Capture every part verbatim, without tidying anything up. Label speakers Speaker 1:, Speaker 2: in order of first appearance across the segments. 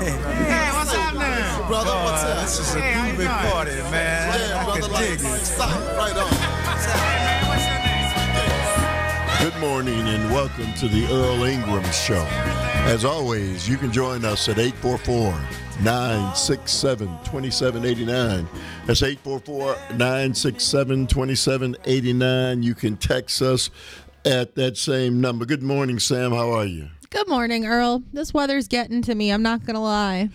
Speaker 1: Hey, what's happening?
Speaker 2: Brother,
Speaker 1: oh,
Speaker 2: what's up?
Speaker 1: This is a hey, groovy party, man.
Speaker 2: Yeah,
Speaker 1: I
Speaker 2: brother,
Speaker 1: can
Speaker 2: like,
Speaker 1: dig it.
Speaker 2: stop, right on.
Speaker 1: Hey, man, what's your name?
Speaker 3: Good morning and welcome to the Earl Ingram Show. As always, you can join us at eight four four, nine six seven, two seven eight nine. That's eight four four, nine six seven, two seven eight nine. You can text us at that same number. Good morning, Sam. How are you?
Speaker 4: Good morning, Earl. This weather's getting to me. I'm not going to lie.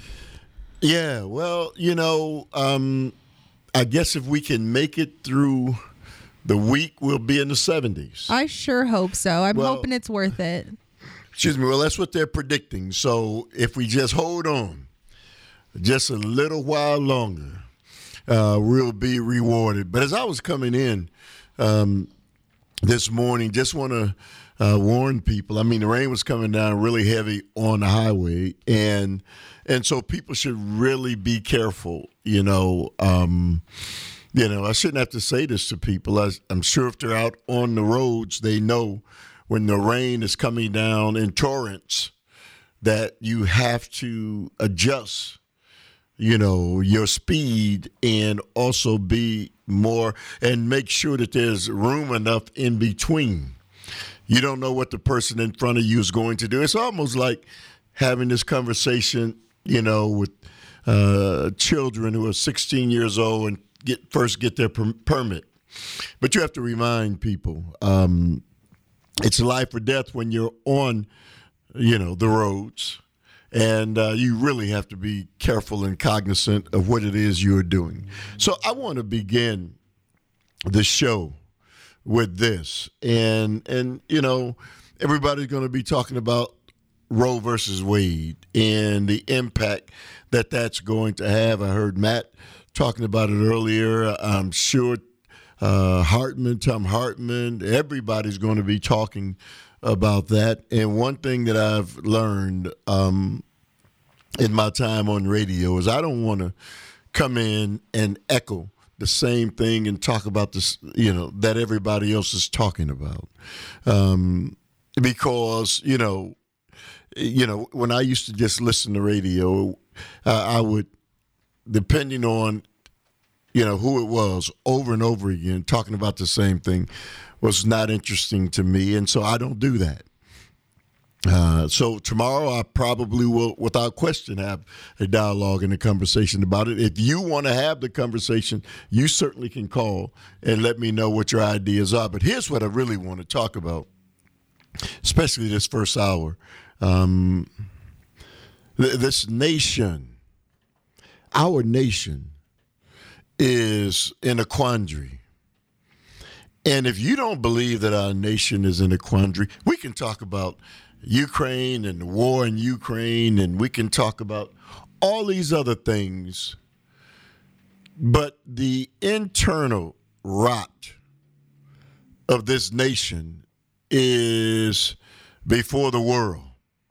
Speaker 3: Yeah, well, you know, um, I guess if we can make it through the week, we'll be in the seventies.
Speaker 4: I sure hope so. I'm
Speaker 3: Well,
Speaker 4: hoping it's worth it.
Speaker 3: Excuse me. Well, that's what they're predicting. So if we just hold on just a little while longer, uh, we'll be rewarded. But as I was coming in um, this morning, just want to uh, warn people. I mean, the rain was coming down really heavy on the highway, and and so people should really be careful. You know, um, you know, I shouldn't have to say this to people. I, I'm sure if they're out on the roads, they know when the rain is coming down in torrents that you have to adjust, you know, your speed and also be more and make sure that there's room enough in between. You don't know what the person in front of you is going to do. It's almost like having this conversation, you know, with uh, children who are sixteen years old and get first get their per- permit. But you have to remind people, um, it's life or death when you're on, you know, the roads. And uh, you really have to be careful and cognizant of what it is you're doing. So I want to begin the show with this. And, and you know, everybody's going to be talking about Roe versus Wade and the impact that that's going to have. I heard Matt talking about it earlier. I'm sure uh, Hartman, Tom Hartman, everybody's going to be talking about that. And one thing that I've learned um, in my time on radio is I don't want to come in and echo the same thing and talk about this, you know, that everybody else is talking about. Um, because, you know, you know, when I used to just listen to radio, uh, I would, depending on, you know, who it was, over and over again, talking about the same thing was not interesting to me. And so I don't do that. Uh, so tomorrow I probably will, without question, have a dialogue and a conversation about it. If you want to have the conversation, you certainly can call and let me know what your ideas are. But here's what I really want to talk about, especially this first hour. Um, th- this nation, our nation, is in a quandary. And if you don't believe that our nation is in a quandary, we can talk about Ukraine and the war in Ukraine, and we can talk about all these other things. But the internal rot of this nation is before the world.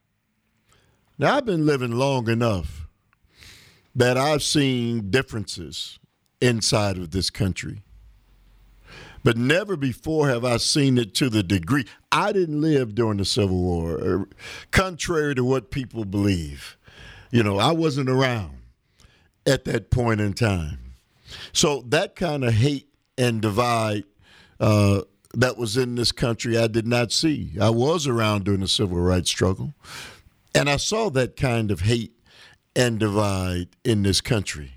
Speaker 3: Now, I've been living long enough that I've seen differences inside of this country. But never before have I seen it to the degree. I didn't live during the Civil War, contrary to what people believe. You know, I wasn't around at that point in time. So that kind of hate and divide uh, that was in this country, I did not see. I was around during the Civil Rights struggle, and I saw that kind of hate and divide in this country.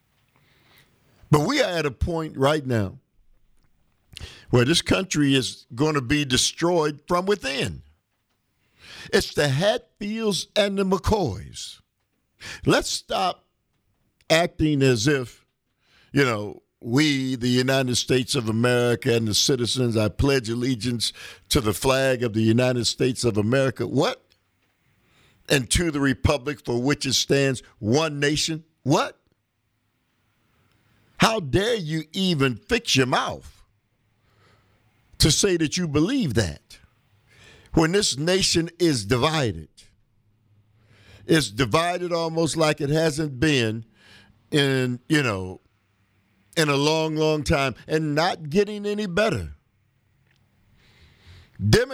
Speaker 3: But we are at a point right now where this country is going to be destroyed from within. It's the Hatfields and the McCoys. Let's stop acting as if, you know, we, the United States of America and the citizens, I pledge allegiance to the flag of the United States of America. What? And to the republic for which it stands, one nation. What? How dare you even fix your mouth to say that you believe that when this nation is divided? It's divided almost like it hasn't been in, you know, in a long, long time, and not getting any better.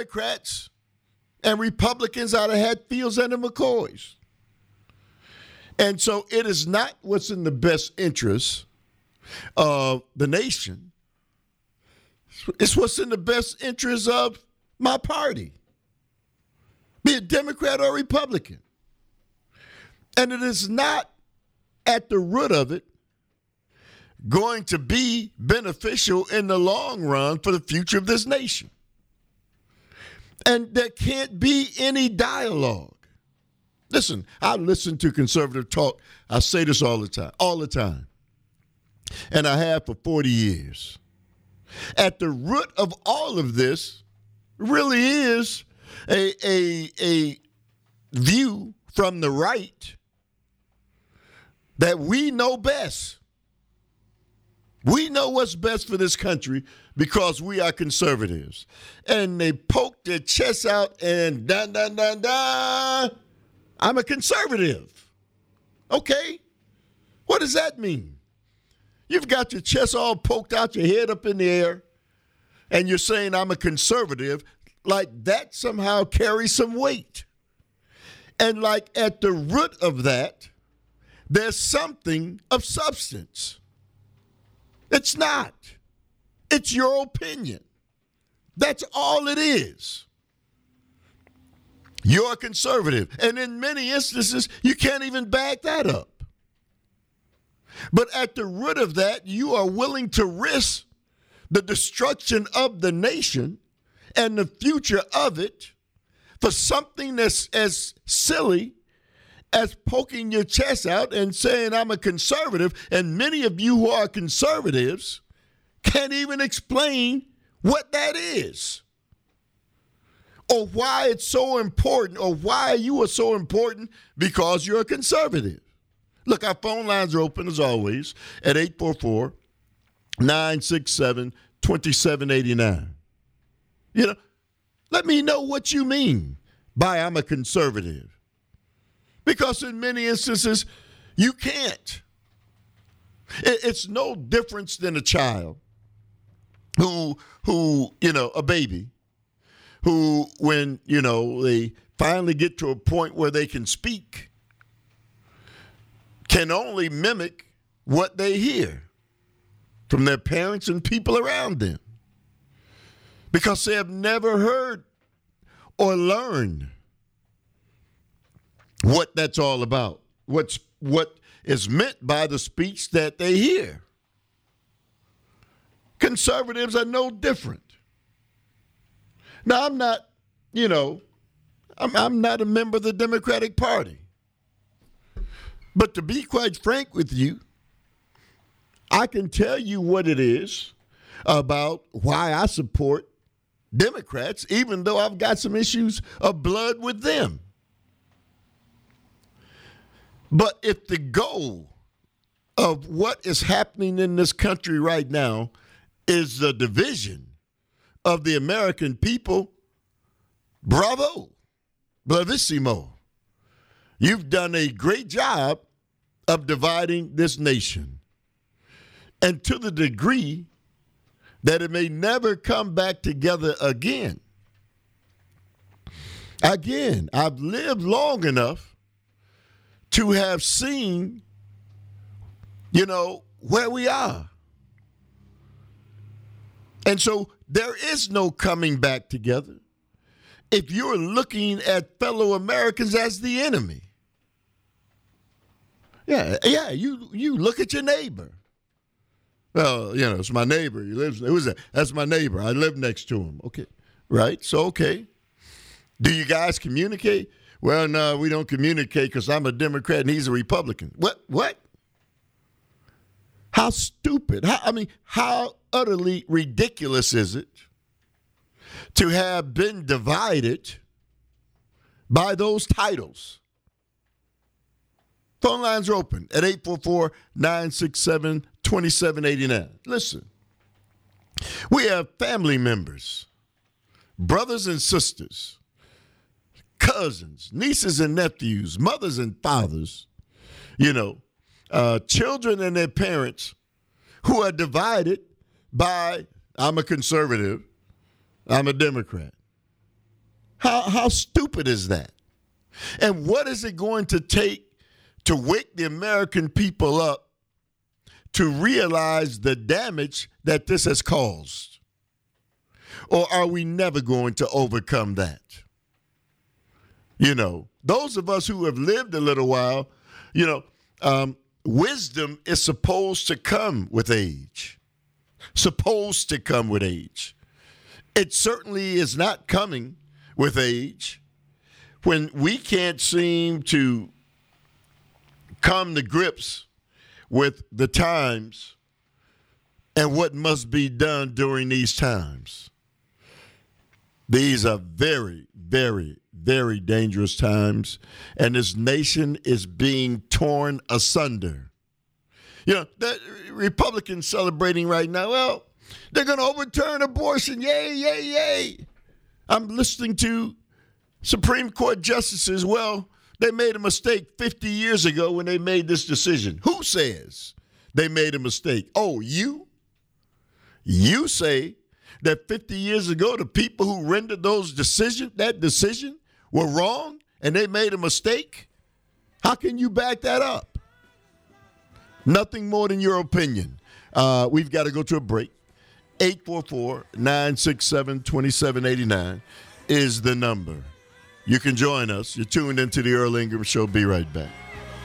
Speaker 3: Democrats and Republicans out of Hatfields and the McCoys. And so it is not what's in the best interest of the nation. It's what's in the best interest of my party, be it Democrat or Republican. And it is not at the root of it going to be beneficial in the long run for the future of this nation. And there can't be any dialogue. Listen, I listen to conservative talk. I say this all the time, all the time. And I have for forty years. At the root of all of this really is a, a, a view from the right that we know best. We know what's best for this country because we are conservatives. And they poke their chests out and dun, dun, dun, dun. I'm a conservative. Okay. What does that mean? You've got your chest all poked out, your head up in the air, and you're saying I'm a conservative, like that somehow carries some weight. And like at the root of that, there's something of substance. It's not. It's your opinion. That's all it is. You're a conservative. And in many instances, you can't even back that up. But at the root of that, you are willing to risk the destruction of the nation and the future of it for something that's as silly as poking your chest out and saying I'm a conservative. And many of you who are conservatives can't even explain what that is or why it's so important or why you are so important because you're a conservative. Look, our phone lines are open as always at eight four four, nine six seven, two seven eight nine. You know, let me know what you mean by I'm a conservative. Because in many instances, you can't. It's no difference than a child who, who, you know, a baby, who, when, you know, they finally get to a point where they can speak, can only mimic what they hear from their parents and people around them because they have never heard or learned what that's all about, what's what is meant by the speech that they hear. Conservatives are no different. Now, I'm not, you know, I'm, I'm not a member of the Democratic Party. But to be quite frank with you, I can tell you what it is about why I support Democrats, even though I've got some issues of blood with them. But if the goal of what is happening in this country right now is the division of the American people, bravo, bravissimo. You've done a great job of dividing this nation. And to the degree that it may never come back together again. Again, I've lived long enough to have seen, you know, where we are. And so there is no coming back together if you're looking at fellow Americans as the enemy. Yeah, yeah, you you look at your neighbor. Well, you know, it's my neighbor. He lives. Who's that? That's my neighbor. I live next to him. Okay, right? So, okay. Do you guys communicate? Well, no, we don't communicate because I'm a Democrat and he's a Republican. What? What? How stupid? How, I mean, how utterly ridiculous is it to have been divided by those titles? Phone lines are open at eight four four, nine six seven, two seven eight nine. Listen, we have family members, brothers and sisters, cousins, nieces and nephews, mothers and fathers, you know, uh, children and their parents who are divided by, I'm a conservative, I'm a Democrat. How, how stupid is that? And what is it going to take to wake the American people up to realize the damage that this has caused? Or are we never going to overcome that? You know, those of us who have lived a little while, you know, um, wisdom is supposed to come with age. Supposed to come with age. It certainly is not coming with age. When we can't seem to come to grips with the times and what must be done during these times. These are very, very, very dangerous times, and this nation is being torn asunder. You know, the Republicans celebrating right now, well, they're going to overturn abortion. Yay, yay, yay. I'm listening to Supreme Court justices. Well, they made a mistake fifty years ago when they made this decision. Who says they made a mistake? Oh, you? You say that fifty years ago, the people who rendered those decision, that decision were wrong and they made a mistake? How can you back that up? Nothing more than your opinion. Uh, we've got to go to a break. eight four four, nine six seven, two seven eight nine is the number. You can join us. You're tuned into the Earl Ingram Show. Be right back.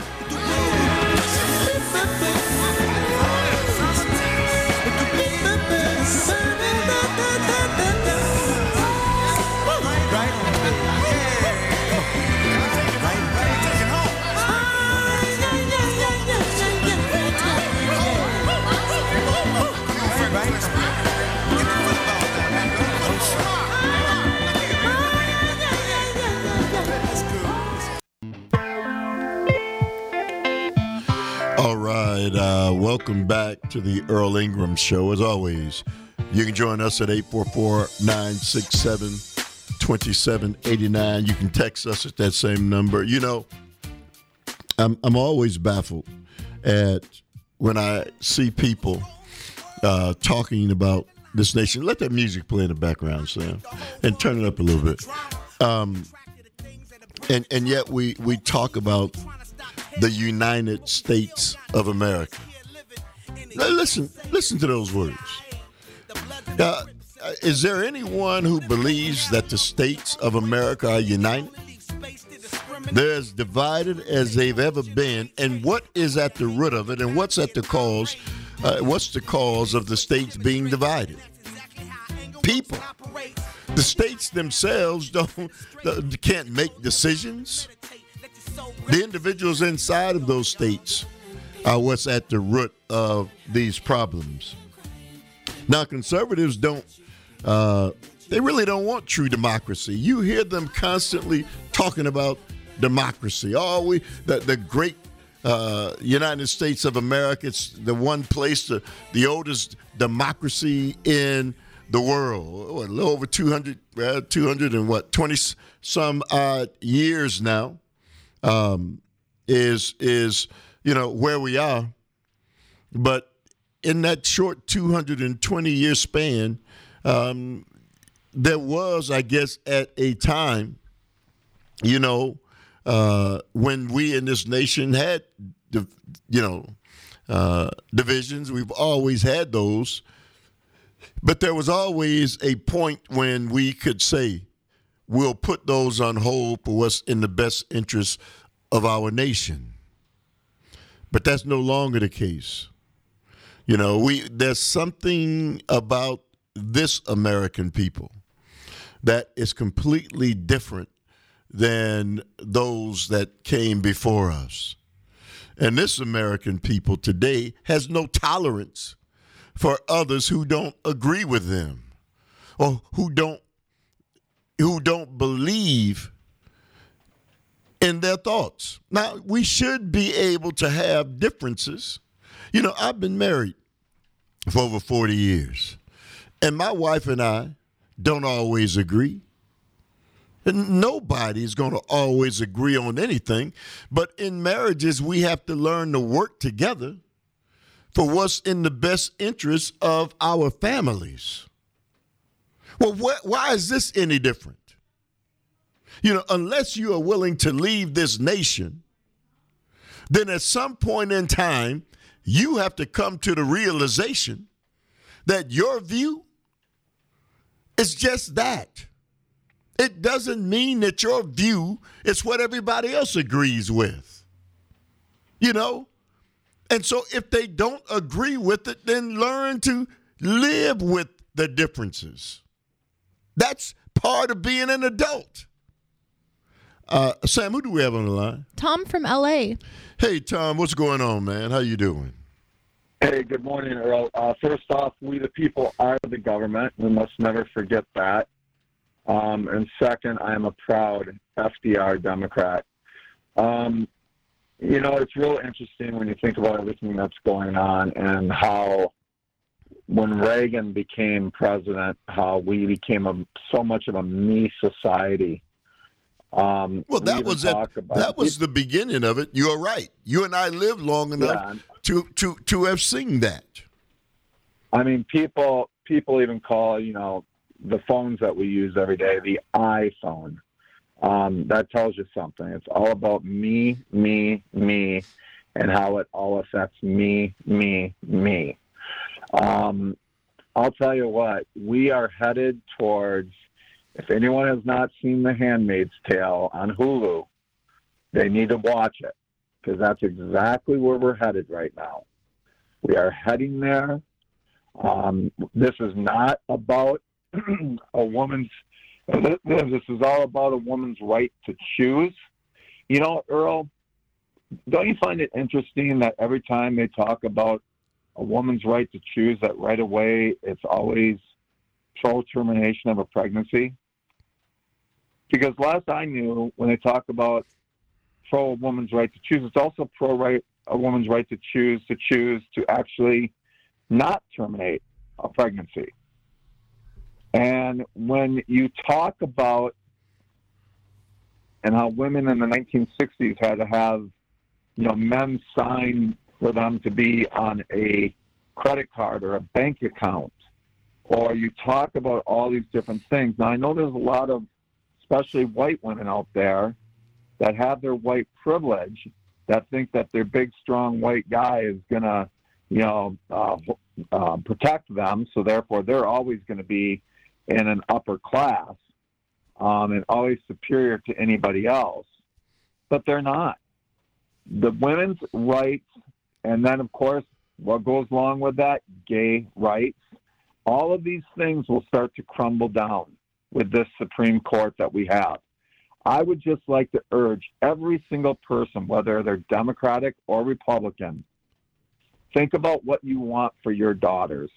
Speaker 3: All right, uh, welcome back to the Earl Ingram Show. As always, you can join us at eight four four, nine six seven, two seven eight nine. You can text us at that same number. You know, I'm I'm always baffled at when I see people uh, talking about this nation. Let that music play in the background, Sam, and turn it up a little bit. Um, and and yet we we talk about the United States of America. Now listen, listen to those words. Uh, is there anyone who believes that the states of America are united? They're as divided as they've ever been. And what is at the root of it? And what's at the cause? Uh, what's the cause of the states being divided? People. The states themselves don't can't make decisions. The individuals inside of those states are what's at the root of these problems. Now, conservatives don't, uh, they really don't want true democracy. You hear them constantly talking about democracy. Oh, we, the, the great uh, United States of America, it's the one place, the, the oldest democracy in the world. What, a little over two hundred, uh, two hundred and what, twenty some odd years now. Um, is, is, you know, where we are. But in that short two hundred twenty year span, um, there was, I guess, at a time, you know, uh, when we in this nation had, you know, uh, divisions. We've always had those. But there was always a point when we could say, we'll put those on hold for what's in the best interest of our nation. But that's no longer the case. You know, we there's something about this American people that is completely different than those that came before us. And this American people today has no tolerance for others who don't agree with them or who don't who don't believe in their thoughts. Now, we should be able to have differences. You know, I've been married for over forty years, and my wife and I don't always agree. And nobody's going to always agree on anything, but in marriages, we have to learn to work together for what's in the best interest of our families. Well, wh- why is this any different? You know, unless you are willing to leave this nation, then at some point in time, you have to come to the realization that your view is just that. It doesn't mean that your view is what everybody else agrees with. You know? And so if they don't agree with it, then learn to live with the differences. That's part of being an adult. Uh, Sam, who do we have on the line?
Speaker 4: Tom from L A.
Speaker 3: Hey, Tom, what's going on, man? How you doing?
Speaker 2: Hey, good morning, Earl. Uh, first off, we the people are the government. We must never forget that. Um, and second, I am a proud F D R Democrat. Um, you know, it's real interesting when you think about everything that's going on and how when Reagan became president, how we became a, so much of a me society. Um,
Speaker 3: well, that was it. That was the beginning of it. You're right. You and I lived long enough
Speaker 2: yeah.
Speaker 3: to, to, to have seen that.
Speaker 2: I mean, people people even call, you know, the phones that we use every day the iPhone. Um, that tells you something. It's all about me, me, me, and how it all affects me, me, me. Um, I'll tell you what, we are headed towards, if anyone has not seen The Handmaid's Tale on Hulu, they need to watch it, because that's exactly where we're headed right now. We are heading there. Um, this is not about a woman's, this is all about a woman's right to choose. You know, Earl, don't you find it interesting that every time they talk about a woman's right to choose, that right away it's always pro-termination of a pregnancy? Because last I knew, when they talk about pro woman's right to choose, it's also pro right a woman's right to choose to choose to actually not terminate a pregnancy. And when you talk about and how women in the nineteen sixties had to have, you know, men sign for them to be on a credit card or a bank account, or you talk about all these different things. Now, I know there's a lot of, especially white women out there, that have their white privilege, that think that their big, strong white guy is going to, you know, uh, uh, protect them. So therefore, they're always going to be in an upper class um, and always superior to anybody else. But they're not. The women's rights, and then, of course, what goes along with that, gay rights, all of these things will start to crumble down with this Supreme Court that we have. I would just like to urge every single person, whether they're Democratic or Republican, think about what you want for your daughters.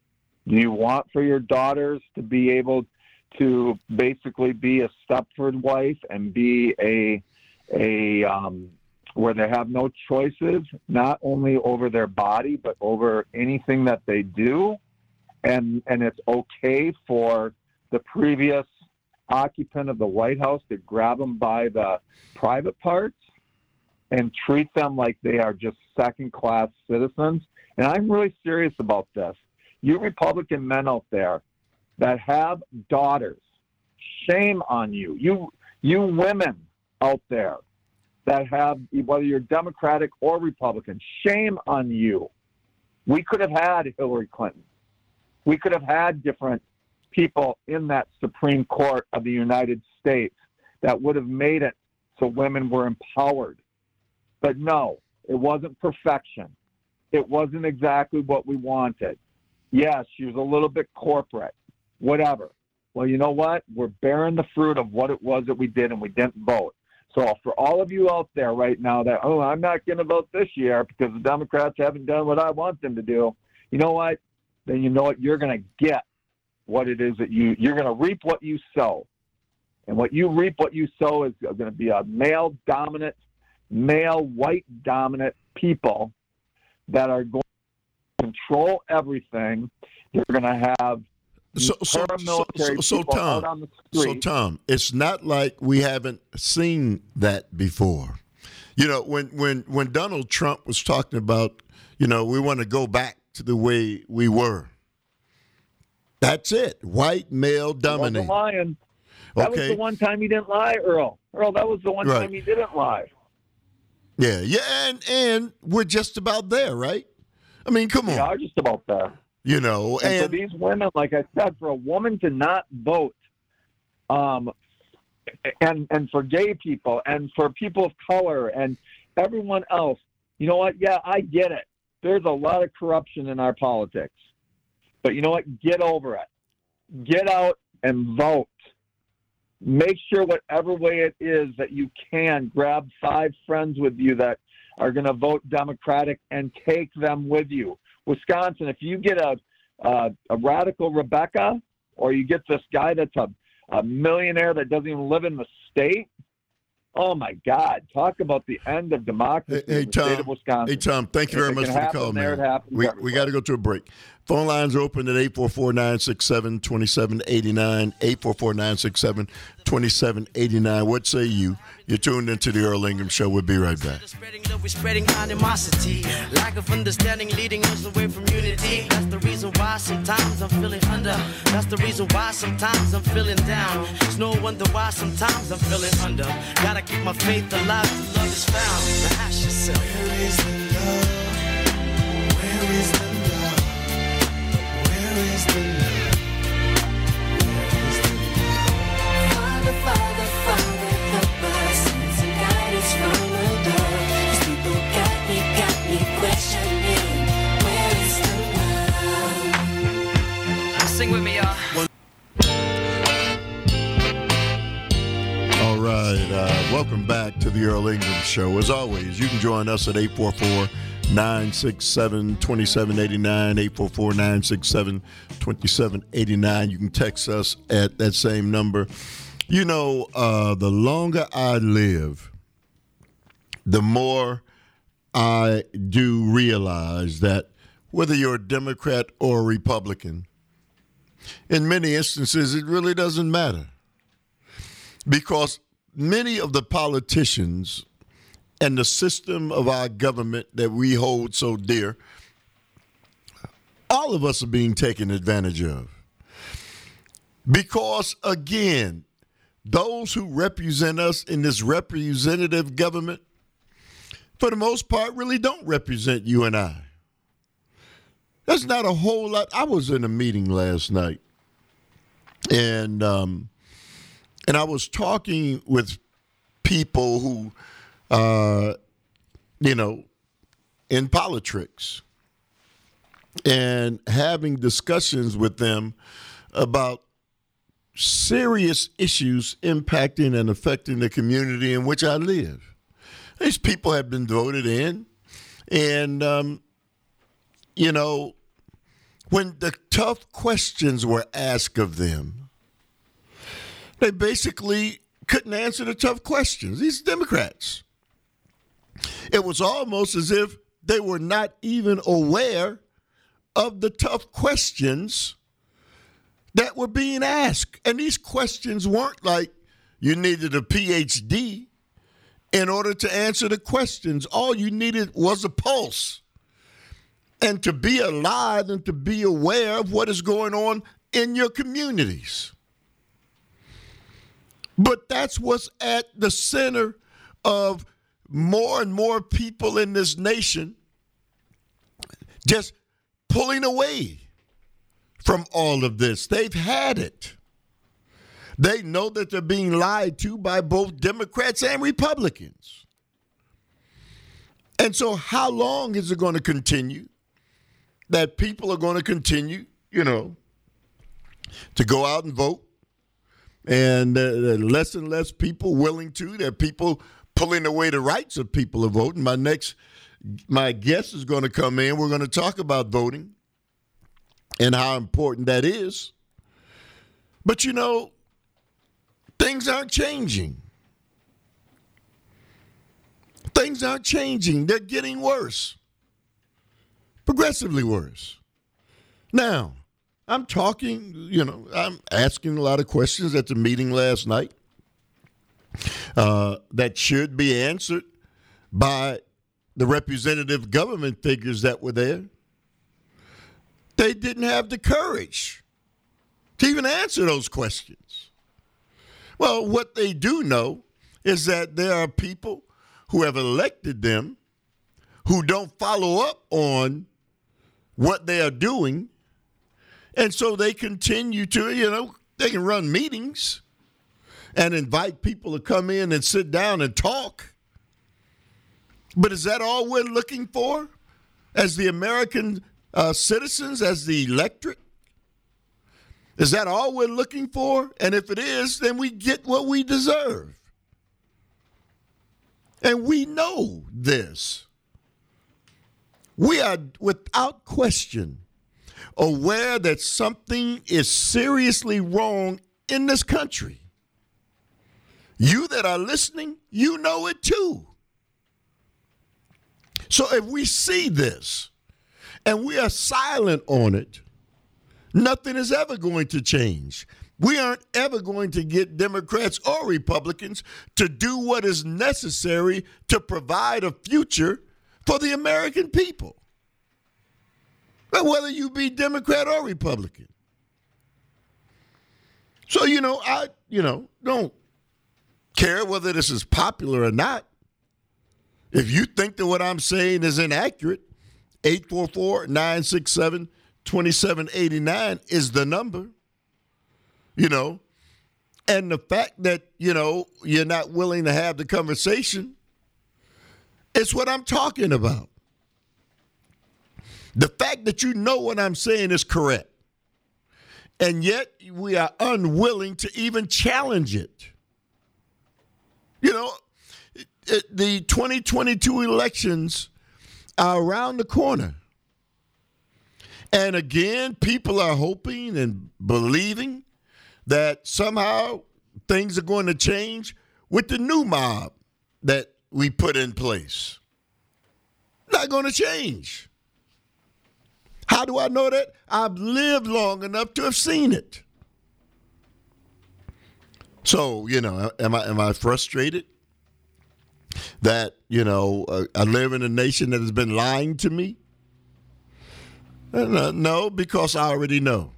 Speaker 2: Do you want for your daughters to be able to basically be a Stepford wife and be a a um, where they have no choices, not only over their body but over anything that they do, and and it's okay for the previous occupant of the White House to grab them by the private parts and treat them like they are just second-class citizens? And I'm really serious about this. You Republican men out there that have daughters, shame on you. You you women out there that have, whether you're Democratic or Republican, shame on you. We could have had Hillary Clinton. We could have had different people in that Supreme Court of the United States that would have made it so women were empowered. But no, it wasn't perfection. It wasn't exactly what we wanted. Yes, she was a little bit corporate, whatever. Well, you know what? We're bearing the fruit of what it was that we did, and we didn't vote. So for all of you out there right now that, oh, I'm not going to vote this year because the Democrats haven't done what I want them to do, you know what? Then you know what? You're going to get what it is that you, you're going to reap what you sow. And what you reap, what you sow is going to be a male-dominant, male, white-dominant people that are going to control everything. They're going to have
Speaker 3: so, so, so, so, so Tom, so Tom, it's not like we haven't seen that before. You know, when when when Donald Trump was talking about, you know, we want to go back to the way we were. That's it. White male dominated.
Speaker 2: He wasn't lying. That
Speaker 3: okay.
Speaker 2: was the one time he didn't lie, Earl. Earl, that was the one
Speaker 3: right.
Speaker 2: time he didn't lie.
Speaker 3: Yeah, yeah, and and we're just about there, right? I mean, come on.
Speaker 2: We are just about there.
Speaker 3: You know,
Speaker 2: and,
Speaker 3: and
Speaker 2: for these women, like I said, for a woman to not vote, um, and and for gay people and for people of color and everyone else, you know what? Yeah, I get it. There's a lot of corruption in our politics, but you know what? Get over it. Get out and vote. Make sure whatever way it is that you can, grab five friends with you that are going to vote Democratic and take them with you. Wisconsin, if you get a a, a radical Rebecca, or you get this guy that's a, a millionaire that doesn't even live in the state, oh my God! Talk about the end of democracy
Speaker 3: hey, hey,
Speaker 2: in the
Speaker 3: Tom,
Speaker 2: state of Wisconsin.
Speaker 3: Hey Tom, thank you
Speaker 2: If
Speaker 3: very
Speaker 2: it
Speaker 3: much
Speaker 2: can
Speaker 3: for the
Speaker 2: happen
Speaker 3: call,
Speaker 2: there,
Speaker 3: man.
Speaker 2: it happens
Speaker 3: We
Speaker 2: everywhere.
Speaker 3: we got to go to a break. Phone lines are open at eight four four, nine six seven, two seven eight nine, eight four four, nine six seven, two seven eight nine. What say you? You're tuned into the Earl Ingham Show. We'll be right back.
Speaker 5: Spreading love, we're spreading animosity. Lack of understanding leading us away from unity. That's the reason why sometimes I'm feeling under. That's the reason why sometimes I'm feeling down. It's no wonder why sometimes I'm feeling under. Gotta keep my faith alive till love is found. Now ask yourself, where is the love? Where is the love? Where is the love? Where is the love?
Speaker 6: Father, Father, Father, help us. Send some guidance from above. These people got me, got me questioning. Where is the love?
Speaker 5: Sing with me, y'all.
Speaker 3: All right. Uh, welcome back to the Earl Ingham Show. As always, you can join us at eight four four, nine six seven, two seven eight nine, eight four four, nine six seven, two seven eight nine. You can text us at that same number. You know, uh, the longer I live, the more I do realize that whether you're a Democrat or a Republican, in many instances, it really doesn't matter. Because many of the politicians and the system of our government that we hold so dear, all of us are being taken advantage of. Because, again, those who represent us in this representative government, for the most part, really don't represent you and I. That's not a whole lot. I was in a meeting last night, and um, and I was talking with people who, uh, you know, in politics, and having discussions with them about serious issues impacting and affecting the community in which I live. These people have been voted in, and, um, you know, when the tough questions were asked of them, they basically couldn't answer the tough questions. These Democrats. It was almost as if they were not even aware of the tough questions that were being asked. And these questions weren't like you needed a P H D in order to answer the questions. All you needed was a pulse and to be alive and to be aware of what is going on in your communities. But that's what's at the center of more and more people in this nation just pulling away from all of this. They've had it. They know that they're being lied to by both Democrats and Republicans. And so how long is it going to continue that people are going to continue, you know, to go out and vote? And uh, less and less people willing to. There are people pulling away the rights of people to vote. And my next, my guest is going to come in. We're going to talk about voting and how important that is. But, you know, things aren't changing. Things aren't changing. They're getting worse. Progressively worse. Now, I'm talking, you know, I'm asking a lot of questions at the meeting last night uh, that should be answered by the representative government figures that were there. They didn't have the courage to even answer those questions. Well, what they do know is that there are people who have elected them, who don't follow up on what they are doing. And so they continue to, you know, they can run meetings and invite people to come in and sit down and talk. But is that all we're looking for as the American uh, citizens, as the electorate? Is that all we're looking for? And if it is, then we get what we deserve. And we know this. We are, without question, aware that something is seriously wrong in this country. You that are listening, you know it too. So if we see this and we are silent on it, nothing is ever going to change. We aren't ever going to get Democrats or Republicans to do what is necessary to provide a future for the American people. But whether you be Democrat or Republican. So, you know, I, you know, don't care whether this is popular or not. If you think that what I'm saying is inaccurate, eight four four, nine six seven, two seven eight nine is the number. You know, and the fact that, you know, you're not willing to have the conversation, it's what I'm talking about. The fact that you know what I'm saying is correct, and yet we are unwilling to even challenge it. You know, it, it, the twenty twenty-two elections are around the corner. And again, people are hoping and believing that somehow things are going to change with the new mob that we put in place. Not going to change. How do I know that? I've lived long enough to have seen it. So, you know, am I am I frustrated that, you know, uh, I live in a nation that has been lying to me? Uh, no, because I already know.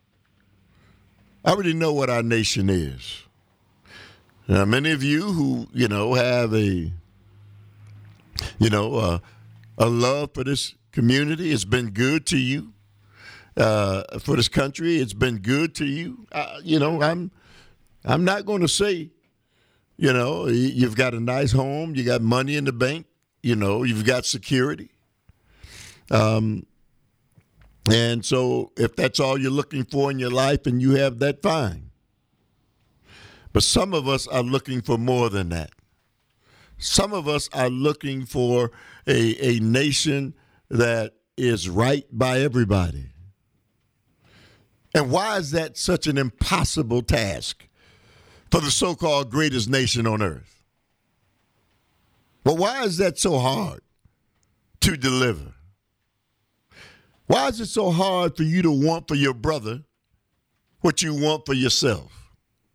Speaker 3: I already know what our nation is. Now, many of you who, you know, have a, you know, uh, a love for this community, it's been good to you. Uh, for this country, it's been good to you. Uh, you know, I'm, I'm not going to say, you know, you've got a nice home, you got money in the bank, you know, you've got security. Um. And so if that's all you're looking for in your life and you have that, fine. But some of us are looking for more than that. Some of us are looking for a, a nation that is right by everybody. And why is that such an impossible task for the so-called greatest nation on earth? Well, why is that so hard to deliver? Why is it so hard for you to want for your brother what you want for yourself?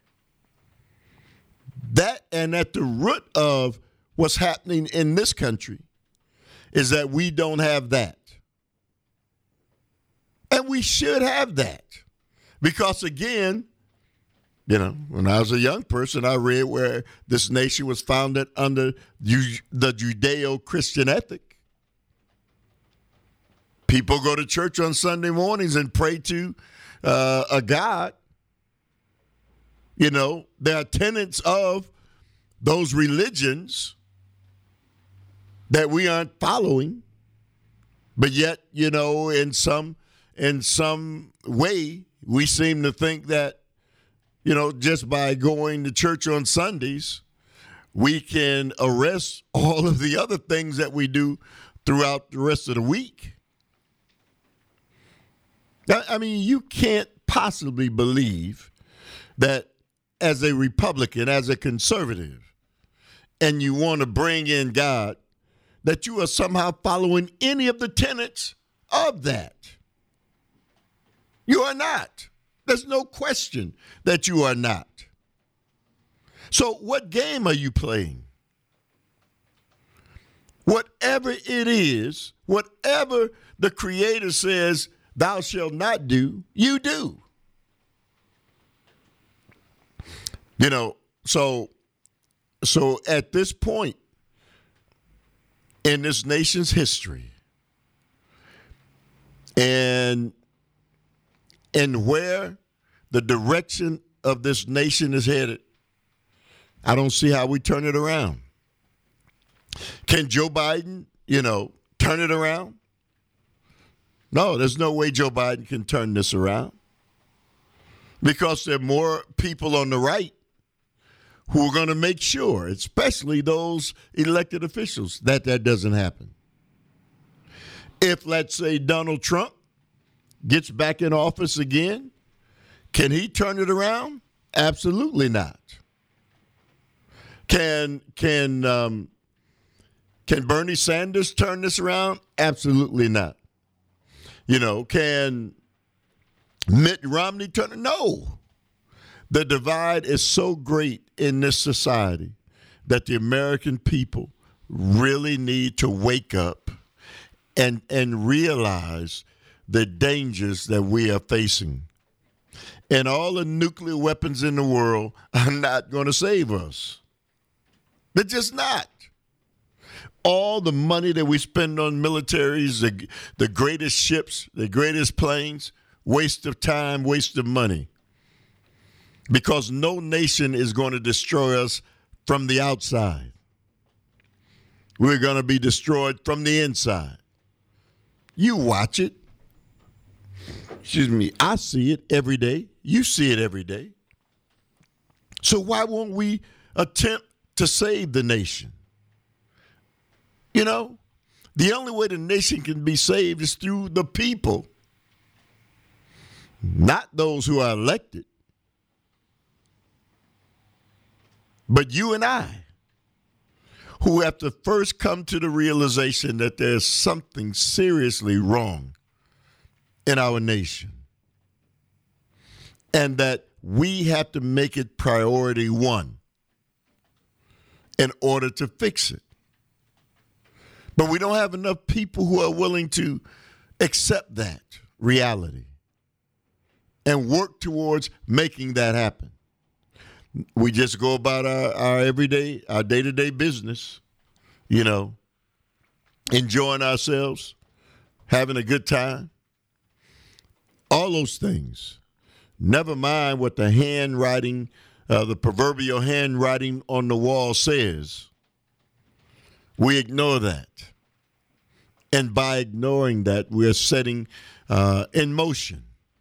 Speaker 3: That, and at the root of what's happening in this country is that we don't have that. And we should have that. Because again, you know, when I was a young person, I read where this nation was founded under the Judeo-Christian ethic. People go to church on Sunday mornings and pray to uh, a God. You know, there are tenets of those religions that we aren't following, but yet, you know, in some in some way, we seem to think that, you know, just by going to church on Sundays, we can arrest all of the other things that we do throughout the rest of the week. I mean, you can't possibly believe that as a Republican, as a conservative, and you want to bring in God, that you are somehow following any of the tenets of that. You are not. There's no question that you are not. So what game are you playing? Whatever it is, whatever the Creator says thou shalt not do, you do. You know, so so at this point, in this nation's history. And, and where the direction of this nation is headed, I don't see how we turn it around. Can Joe Biden, you know, turn it around? No, there's no way Joe Biden can turn this around, because there are more people on the right who are going to make sure, especially those elected officials, that that doesn't happen. If, let's say, Donald Trump gets back in office again, can he turn it around? Absolutely not. Can can um, can Bernie Sanders turn this around? Absolutely not. You know, can Mitt Romney turn it? No. The divide is so great in this society that the American people really need to wake up and and realize the dangers that we are facing. And all the nuclear weapons in the world are not going to save us. They're just not. All the money that we spend on militaries, the, the greatest ships, the greatest planes, waste of time, waste of money. Because no nation is going to destroy us from the outside. We're going to be destroyed from the inside. You watch it. Excuse me, I see it every day. You see it every day. So why won't we attempt to save the nation? You know, the only way the nation can be saved is through the people, not those who are elected, but you and I, who have to first come to the realization that there's something seriously wrong in our nation, and that we have to make it priority one in order to fix it. But we don't have enough people who are willing to accept that reality and work towards making that happen. We just go about our, our everyday, our day-to-day business, you know, enjoying ourselves, having a good time, all those things. Never mind what the handwriting, uh, the proverbial handwriting on the wall says. We ignore that. And by ignoring that, we're setting uh, in motion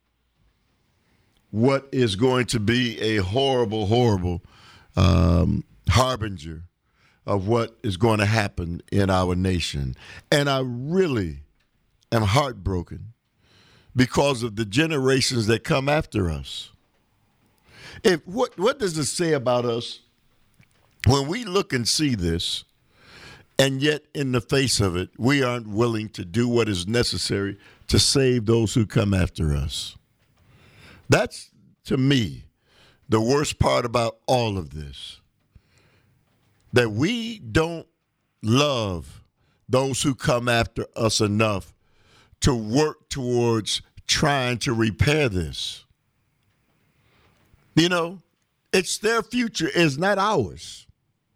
Speaker 3: what is going to be a horrible, horrible um, harbinger of what is going to happen in our nation. And I really am heartbroken because of the generations that come after us. If what what does it say about us when we look and see this, and yet in the face of it, we aren't willing to do what is necessary to save those who come after us? That's, to me, the worst part about all of this. That we don't love those who come after us enough to work towards trying to repair this. You know, it's their future, it's not ours.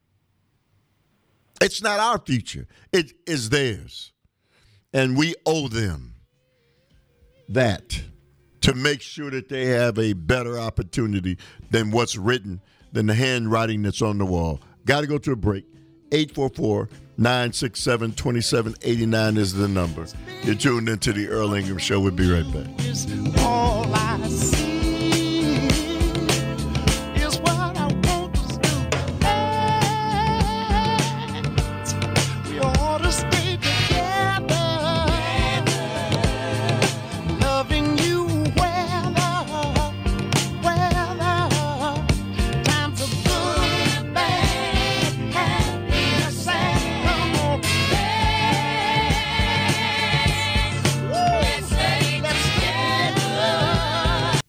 Speaker 3: It's not our future. It is theirs. And we owe them that, to make sure that they have a better opportunity than what's written, than the handwriting that's on the wall. Got to go to a break. eight four four, nine six seven, two seven eight nine is the number. You're tuned into the Earl Ingram Show. We'll be right back.
Speaker 1: All I see is what I want to do. We ought to stay together, loving you well, well. Times are good and bad, happy and sad. Come on, let's stay together.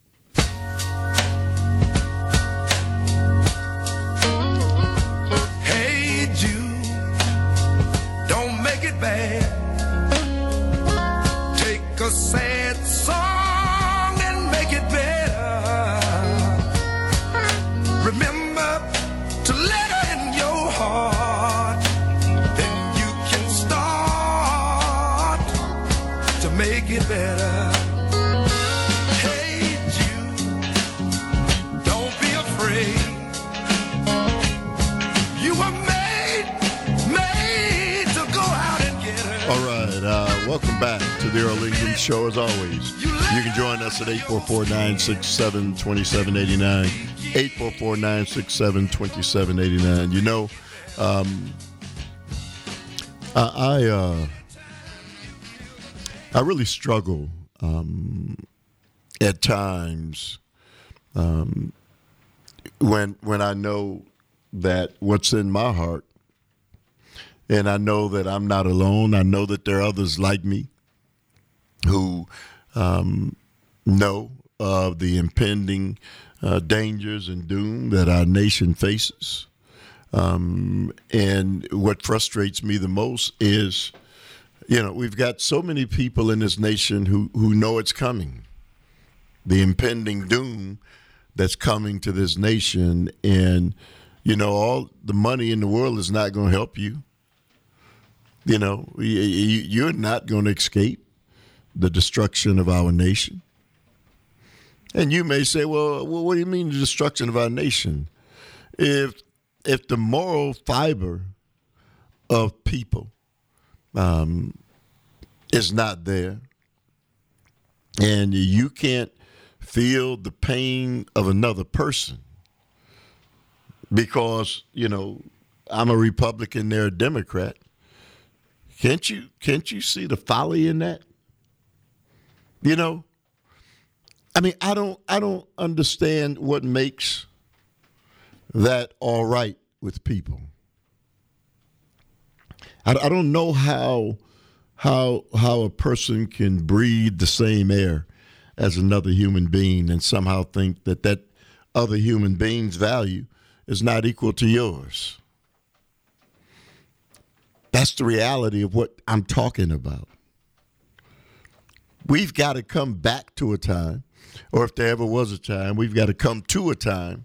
Speaker 7: Hey Jude, don't make it bad. Take a sad song and make it better. Remember to let her in your heart. Then you can start
Speaker 3: welcome back to the Earl England Show. As always, you can join us at eight four four, nine six seven, two seven eight nine, eight four four, nine six seven, two seven eight nine. You know, um, I I, uh, I really struggle um, at times um, when when I know that what's in my heart. And I know that I'm not alone. I know that there are others like me who um, know of the impending uh, dangers and doom that our nation faces. Um, and what frustrates me the most is, you know, we've got so many people in this nation who, who know it's coming, the impending doom that's coming to this nation. And, you know, all the money in the world is not going to help you. You know, you're not going to escape the destruction of our nation. And you may say, well, what do you mean the destruction of our nation? If if the moral fiber of people um, is not there, and you can't feel the pain of another person because, you know, I'm a Republican, they're a Democrat, Can't you can't you see the folly in that? You know, I mean, I don't I don't understand what makes that all right with people. I, I don't know how how how a person can breathe the same air as another human being and somehow think that that other human being's value is not equal to yours. That's the reality of what I'm talking about. We've got to come back to a time, or if there ever was a time, we've got to come to a time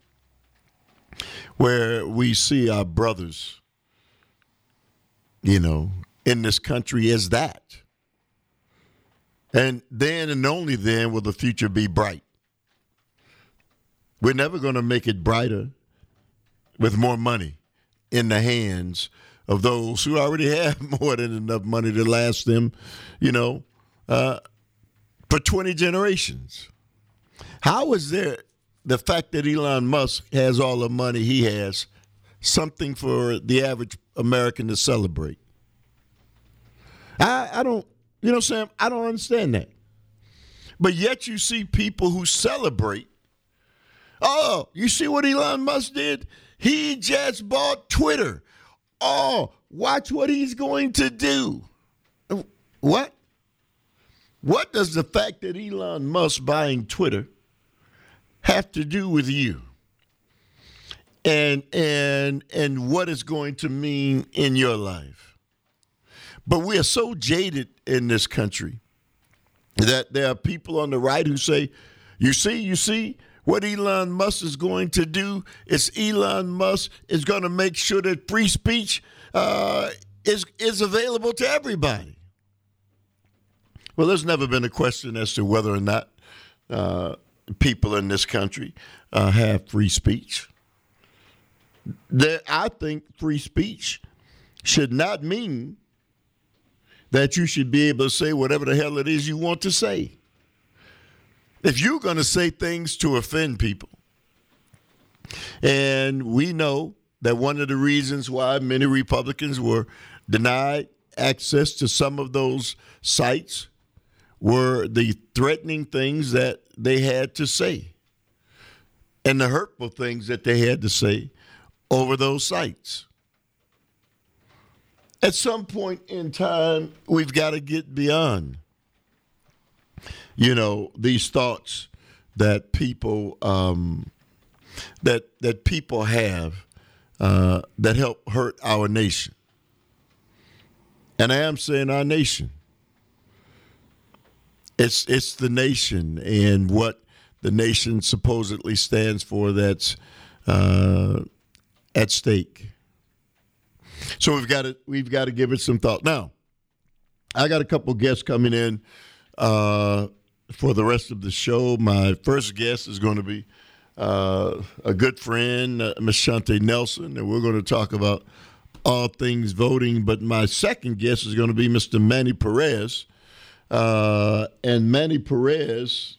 Speaker 3: where we see our brothers, you know, in this country as that. And then and only then will the future be bright. We're never going to make it brighter with more money in the hands of those who already have more than enough money to last them, you know, uh, for twenty generations. How is there the fact that Elon Musk has all the money he has something for the average American to celebrate? I, I don't, you know, Sam, I don't understand that. But yet you see people who celebrate. Oh, you see what Elon Musk did? He just bought Twitter. Oh, watch what he's going to do. What? What does the fact that Elon Musk buying Twitter have to do with you? And and and what it's going to mean in your life? But we are so jaded in this country that there are people on the right who say, you see, you see, what Elon Musk is going to do is Elon Musk is going to make sure that free speech uh, is is available to everybody. Well, there's never been a question as to whether or not uh, people in this country uh, have free speech. There, I think free speech should not mean that you should be able to say whatever the hell it is you want to say. If you're going to say things to offend people, and we know that one of the reasons why many Republicans were denied access to some of those sites were the threatening things that they had to say and the hurtful things that they had to say over those sites. At some point in time, we've got to get beyond you know, these thoughts that people um, that that people have uh, that help hurt our nation. And I am saying our nation. It's it's the nation and what the nation supposedly stands for that's uh, at stake. So we've got to we've got to give it some thought. Now, I got a couple guests coming in uh, for the rest of the show. My first guest is going to be uh, a good friend, uh, Miz Shante Nelson, and we're going to talk about all things voting. But my second guest is going to be Mister Manny Perez, uh, and Manny Perez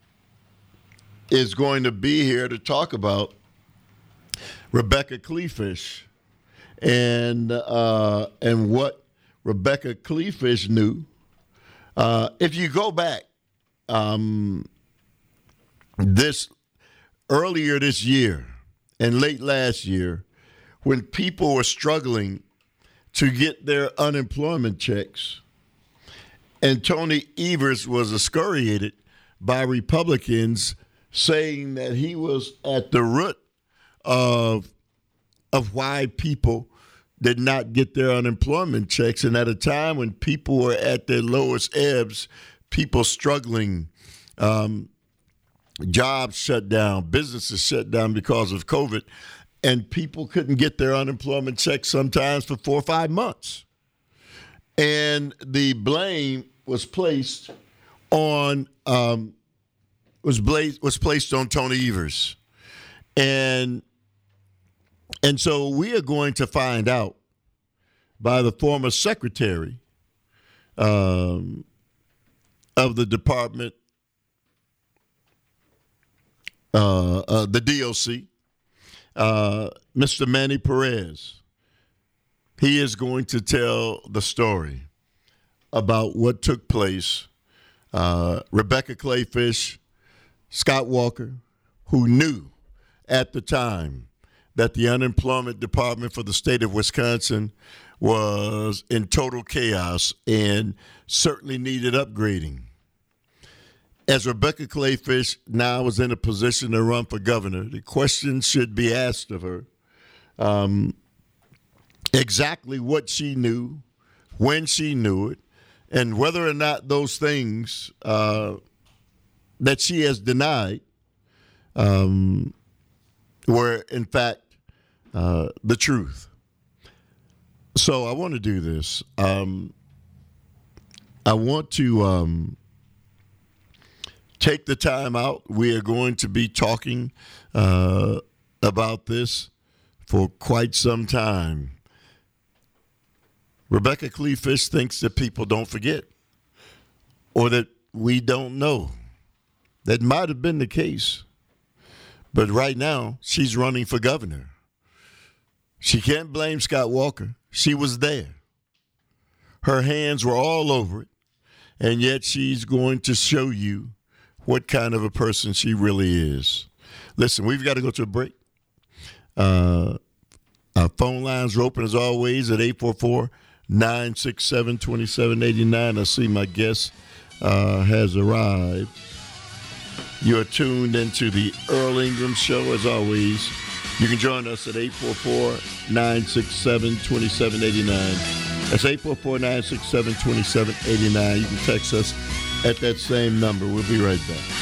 Speaker 3: is going to be here to talk about Rebecca Kleefisch and uh, and what Rebecca Kleefisch knew. Uh, if you go back um, this earlier this year and late last year, when people were struggling to get their unemployment checks, and Tony Evers was excoriated by Republicans saying that he was at the root of of why people did not get their unemployment checks. And at a time when people were at their lowest ebbs, people struggling, um, jobs shut down, businesses shut down because of COVID, and people couldn't get their unemployment checks sometimes for four or five months. And the blame was placed on um, was bla- was placed on Tony Evers. And And so we are going to find out by the former secretary um, of the department, uh, uh, the D O C, uh, Mister Manny Perez. He is going to tell the story about what took place. Uh, Rebecca Kleefisch, Scott Walker, who knew at the time that the unemployment department for the state of Wisconsin was in total chaos and certainly needed upgrading. As Rebecca Kleefisch now is in a position to run for governor, the question should be asked of her um, exactly what she knew, when she knew it, and whether or not those things uh, that she has denied um, were, in fact, Uh, the truth. So I want to do this. Um, I want to um, take the time out. We are going to be talking uh, about this for quite some time. Rebecca Kleefisch thinks that people don't forget or that we don't know. That might have been the case. But right now, she's running for governor. She can't blame Scott Walker. She was there. Her hands were all over it, and yet she's going to show you what kind of a person she really is. Listen, we've got to go to a break. Uh, our phone lines are open as always at eight four four, nine six seven, two seven eight nine. I see my guest uh, has arrived. You're tuned into the Earl Ingram Show as always. You can join us at eight four four, nine six seven, two seven eight nine. That's eight four four, nine six seven, two seven eight nine. You can text us at that same number. We'll be right back.